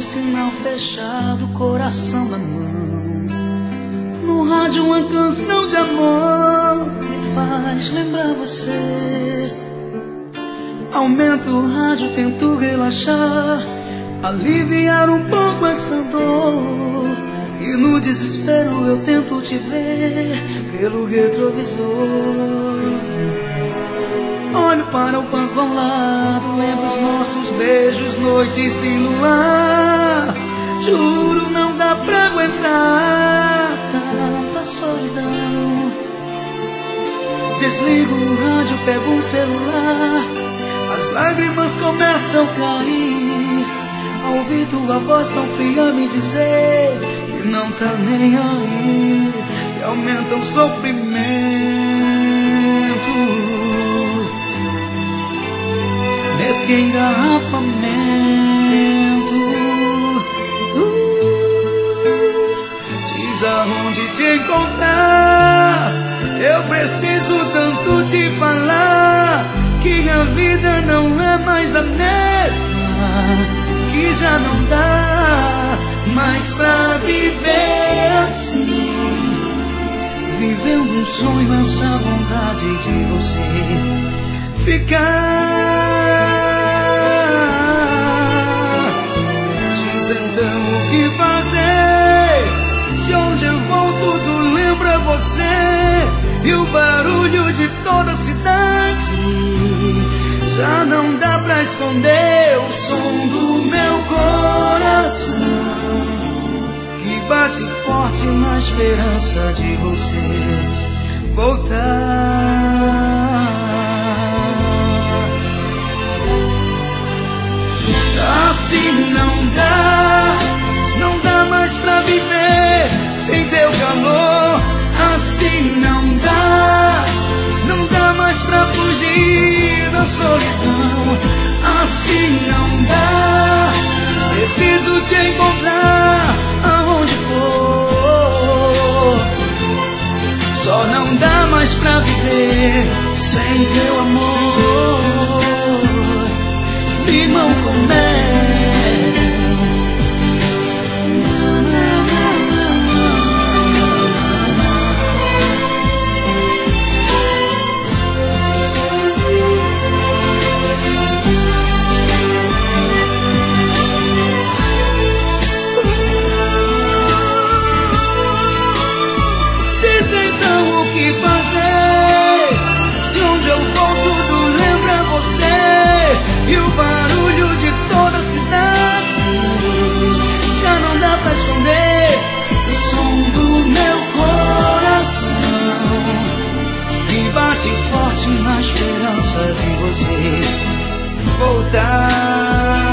sinal fechado, coração na mão. No rádio uma canção de amor me faz lembrar você. Aumento o rádio, tento relaxar, aliviar um pouco essa dor. E no desespero eu tento te ver pelo retrovisor. Olho para o banco ao lado, lembro os nossos beijos, noites sem luar. Juro, não dá pra aguentar tanta solidão. Desligo o rádio, pego o celular, as lágrimas começam a cair. Ao ouvir tua voz tão fria me dizer que não tá nem aí, e aumenta o sofrimento nesse engarrafamento. Diz aonde te encontrar, eu preciso tanto te falar que a vida não é mais a mesma, que já não dá mais pra viver assim, vivendo um sonho, essa vontade de você ficar. Diz então o que fazer, se onde eu vou tudo lembra você, e o barulho de toda a cidade já não dá pra esconder o som do meu coração, que bate forte na esperança de você voltar. Assim não dá mais pra viver sem teu calor. Assim não dá mais pra fugir da solidão. Assim não dá, preciso te encontrar aonde for. Só não dá mais pra viver sem teu amor. Limão com mel. Diz então o que fazer, se onde eu vou tudo lembra você, e o barulho de toda a cidade já não dá pra esconder o som do meu coração, que bate forte na esperança de você voltar.